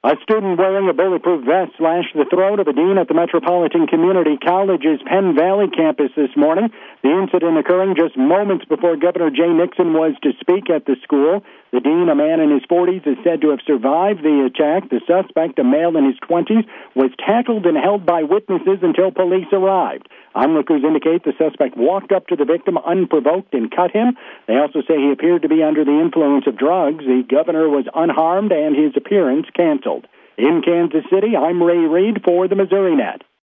A student wearing a bulletproof vest slashed the throat of a dean at the Metropolitan Community College's Penn Valley campus this morning. The incident occurring just moments before Governor Jay Nixon was to speak at the school. The dean, a man in his 40s, is said to have survived the attack. The suspect, a male in his 20s, was tackled and held by witnesses until police arrived. Onlookers indicate the suspect walked up to the victim unprovoked and cut him. They also say he appeared to be under the influence of drugs. The governor was unharmed and his appearance canceled. In Kansas City, I'm Ray Reed for the Missouri Net.